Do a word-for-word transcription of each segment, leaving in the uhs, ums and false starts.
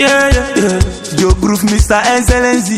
Yeah, yeah, yeah. Yo groove Mister Excellency.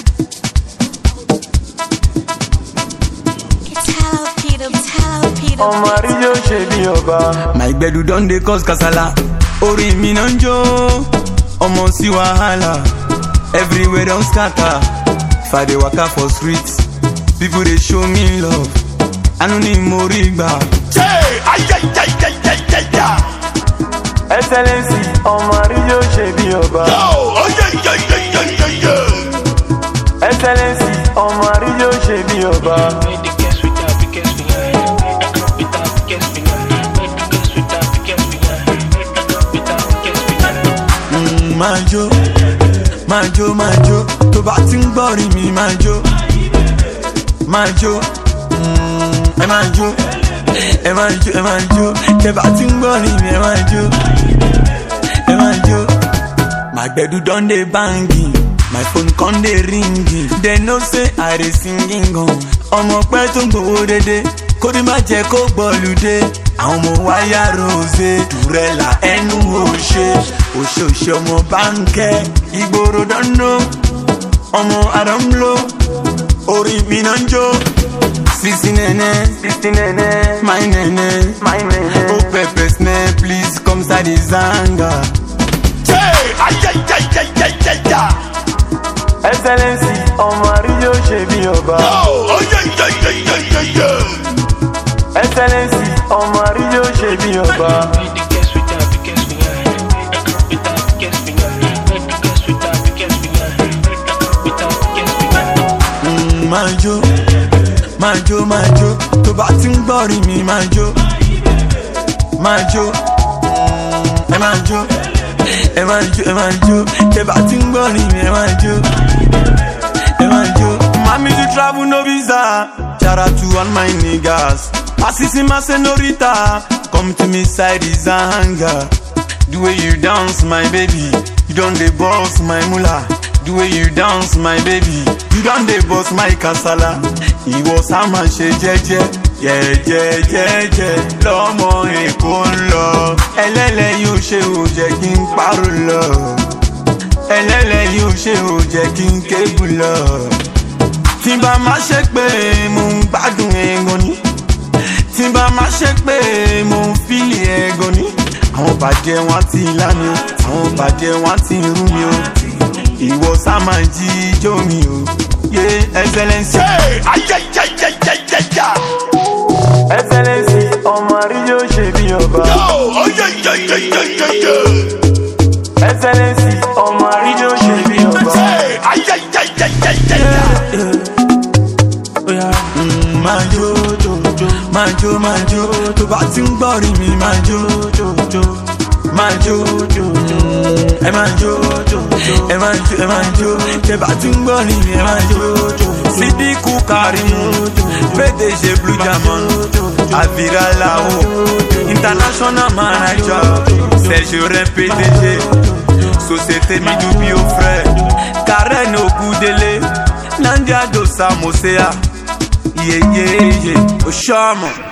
Oh Mario Shebi Oba. My gbedu don dey cause kasala. Ori mi non jo. Omo si wahala. Everywhere don scatter. If I dey waka for streets, people dey show me love. I no need more rigba. Hey, ay ay ay ay ay ay ay. Excellency, oh Mario Shebi Oba. Yo, ay ay ay ay ay ay ay. Excellency, oh Mario Shebi Oba. Majo, majo, majo, tó bá ti ń gbọ́rin mi majo, majo, ẹ majo, ẹ majo, ẹ majo, tẹ́ bá ti ń gbọ́rin mi ẹ majo, ẹ majo. My gbedu don dey banging, my phone con dey ringing. They know say I dey singing gan. Ọmọ pẹ́ tó ń gbowó dédé, kórìí má jẹ́ kó gbọ́lùdé. Àwọn ọmọ wáyà rose, dùrẹ́là ẹnu òṣè. Òṣòṣì ọmọ báńkẹ́, ìgboro dánú. Ọmọ àdánlò, orí mi náà ń jó. Sisi nene, Sisi nene, my nene, my nene. oh pepper snare, please come side the zanga. Hey, ay ay ay ay ay ay ay. Excellency, oh Mario Shebi Oba. Yo, ay ay ay ay ay ay ay. Excellency, oh Mario Shebi Oba. Majo, majo, majo, tó bá ti ń gbọ́rin mi majo, majo, ẹ majo, ẹ majo, ẹ majo, tẹ́ bá ti ń gbọ́rin mi ẹ majo, ẹ majo. Mami to travel no visa, shout out to all my niggas. Assisi my senorita, come to me side is anger. The way you dance my baby, you don dey boss my mula. The way you dance my baby, you don dey boss my kasala. Ìwọ sá máa ṣe jẹ́jẹ́, jẹ́jẹ́jẹ́jẹ́ lọ́mọ Èkó ń lọ. Ẹlẹ́lẹ̀ yóò ṣe ò jẹ́ kí n pàrọ̀ lọ. Ẹlẹ́lẹ̀ yóò ṣe ò jẹ́ kí n kébù lọ. Tí bá má ṣe pé mo ń gbádùn ẹ̀gàn ni. Tí bá má ṣe pé mo ń fílì ẹ̀gàn ni. Àwọn bàjẹ́ wọn ti lánàá o, àwọn bàjẹ́ wọn ti rú mi o. Ìwọ sá máa jí ijó mi o, yé Excellency. Hey, ay ay ay ay ay ay ay. Excellency, oh Mario Shebi Oba. Yo, ay ay ay ay ay ay ay. Excellency, oh Mario Shebi Oba. Hey, ay ay ay ay ay ay ay. Majo, majo, majo, tó bá ti ń gbọ́rin mi majo, majo, ẹ majo, ẹ majo, ẹ majo, tẹ́ bá ti ń gbọ́rin mi ẹ majo. Sidiku Karimu, P D G Blue Diamond, Avira Lao, International Manager, Sergio Ren P D G, Société Midoubi au frère, Karen Ogudele, Nandia Dosa Mosea. Yeah, yeah, yeah, Oshama.